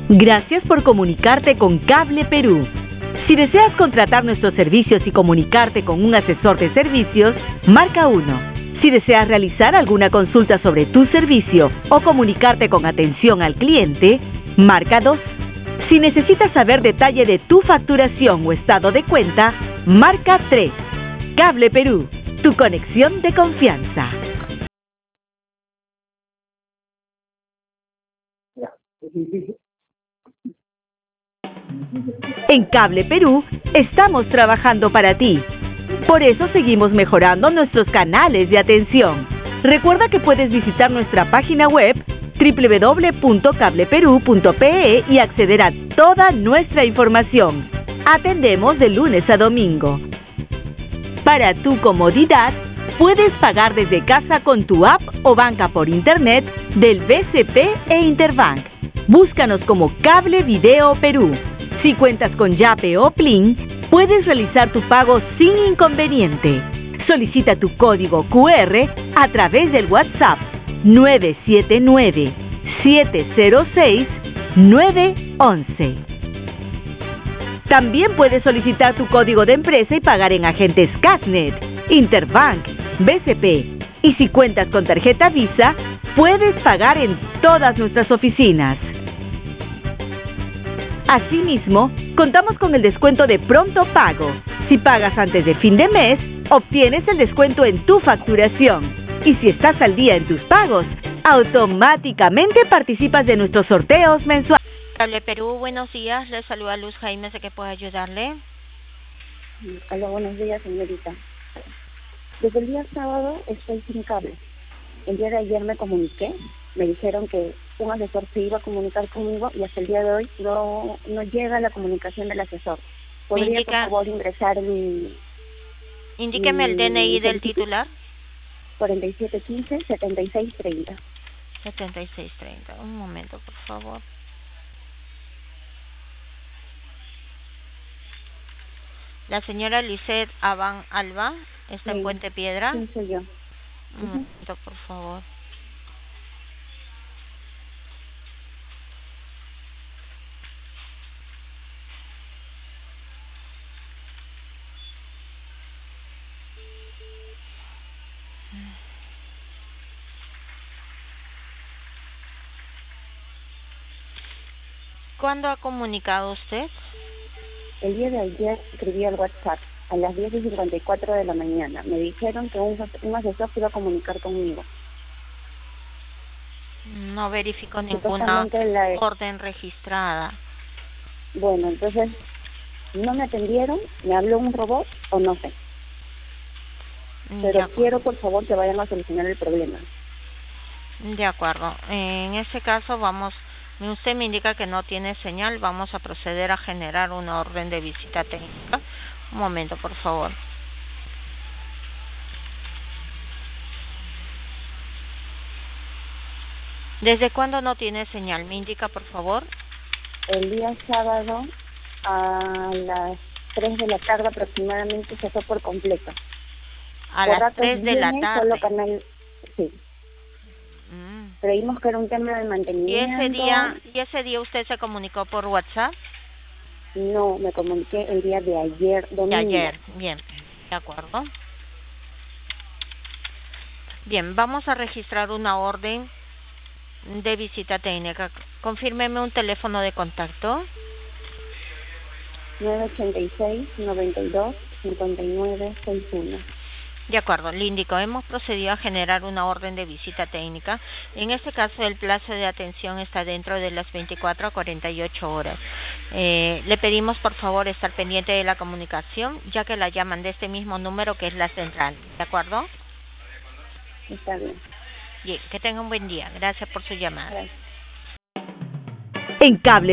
Gracias por comunicarte con Cable Perú. Si deseas contratar nuestros servicios y comunicarte con un asesor de servicios, marca 1. Si deseas realizar alguna consulta sobre tu servicio o comunicarte con atención al cliente, marca 2. Si necesitas saber detalle de tu facturación o estado de cuenta, marca 3. Cable Perú, tu conexión de confianza. En Cable Perú estamos trabajando para ti. Por eso seguimos mejorando nuestros canales de atención. Recuerda que puedes visitar nuestra página web www.cableperu.pe y acceder a toda nuestra información. Atendemos de lunes a domingo. Para tu comodidad, puedes pagar desde casa con tu app o banca por internet del BCP e Interbank. Búscanos como Cable Video Perú. Si cuentas con Yape o Plin, puedes realizar tu pago sin inconveniente. Solicita tu código QR a través del WhatsApp 979-706-911. También puedes solicitar tu código de empresa y pagar en agentes Casnet, Interbank, BCP. Y si cuentas con tarjeta Visa, puedes pagar en todas nuestras oficinas. Asimismo, contamos con el descuento de pronto pago. Si pagas antes de fin de mes, obtienes el descuento en tu facturación. Y si estás al día en tus pagos, automáticamente participas de nuestros sorteos mensuales. Cable Perú, buenos días. Le saluda Luz Jaime, sé que puedo ayudarle. Hola, buenos días, señorita. Desde el día sábado estoy sin cable. El día de ayer me comuniqué, me dijeron que un asesor se iba a comunicar conmigo y hasta el día de hoy no llega la comunicación del asesor. ¿Podría, por favor, ingresar Indíqueme el DNI del titular. 4715-7630. 7630. Un momento, por favor. La señora Lisette Aban Alba está en Puente Piedra. Sí, soy yo. Un momento, por favor. ¿Cuándo ha comunicado usted? El día de ayer escribí al WhatsApp a las 10:54 de la mañana. Me dijeron que un asesor se iba a comunicar conmigo. No verificó ninguna orden registrada. Bueno, entonces, ¿no me atendieron? ¿Me habló un robot o no sé? Pero quiero, por favor, que vayan a solucionar el problema. De acuerdo. En ese caso, usted me indica que no tiene señal, vamos a proceder a generar una orden de visita técnica. Un momento, por favor. ¿Desde cuándo no tiene señal? ¿Me indica, por favor? El día sábado a las 3 de la tarde aproximadamente se fue por completo. A las 3 de la tarde. Solo canal, sí. Creímos que era un tema de mantenimiento. ¿Y ese día usted se comunicó por WhatsApp? No, me comuniqué el día de ayer, domingo. De ayer, bien, de acuerdo. Bien, vamos a registrar una orden de visita técnica. Confírmeme un teléfono de contacto. 986-92-5961. De acuerdo, le indico, hemos procedido a generar una orden de visita técnica. En este caso, el plazo de atención está dentro de las 24 a 48 horas. Le pedimos, por favor, estar pendiente de la comunicación, ya que la llaman de este mismo número que es la central. ¿De acuerdo? Está bien. Bien, que tenga un buen día. Gracias por su llamada. Gracias. En Cable